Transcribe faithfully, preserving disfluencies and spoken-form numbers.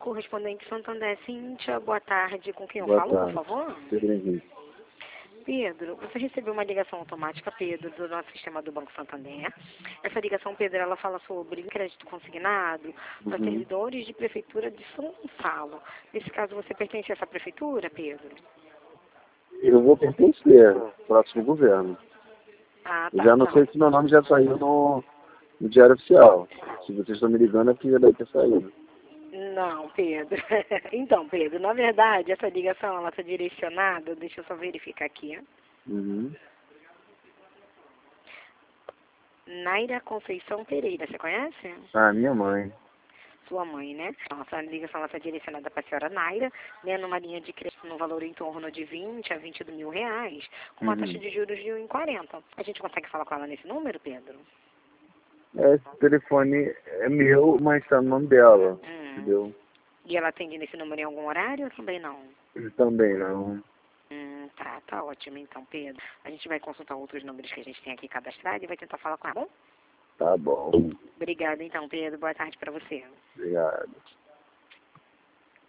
correspondente Santander. Cíntia, boa tarde. Com quem eu Boa falo, tarde. por favor? Pedro Henrique. Pedro, você recebeu uma ligação automática, Pedro, do nosso sistema do Banco Santander. Essa ligação, Pedro, ela fala sobre crédito consignado para Uhum. servidores de prefeitura de São Gonçalo. Nesse caso, você pertence a essa prefeitura, Pedro? Eu vou pertencer ao próximo governo. Ah, Eu tá. já não Não. sei se meu nome já saiu no, no Diário Oficial. Se vocês estão me ligando, é porque já deve ter saído. Não, Pedro. Então, Pedro, na verdade, essa ligação, ela está direcionada, deixa eu só verificar aqui. Uhum. Naira Conceição Pereira, você conhece? Ah, minha mãe. Sua mãe, né? Nossa ligação está direcionada para a senhora Naira, né, numa linha de crédito no valor em torno de vinte a vinte mil reais, com uma Uhum. taxa de juros de um vírgula quarenta. A gente consegue falar com ela nesse número, Pedro? É, esse telefone é meu, mas está no nome dela. Hum. Entendeu? E ela atende nesse número em algum horário ou também não? Também não. Hum, tá, tá ótimo então, Pedro. A gente vai consultar outros números que a gente tem aqui cadastrados e vai tentar falar com ela, bom? Tá bom. Obrigada então, Pedro. Boa tarde para você. Obrigado.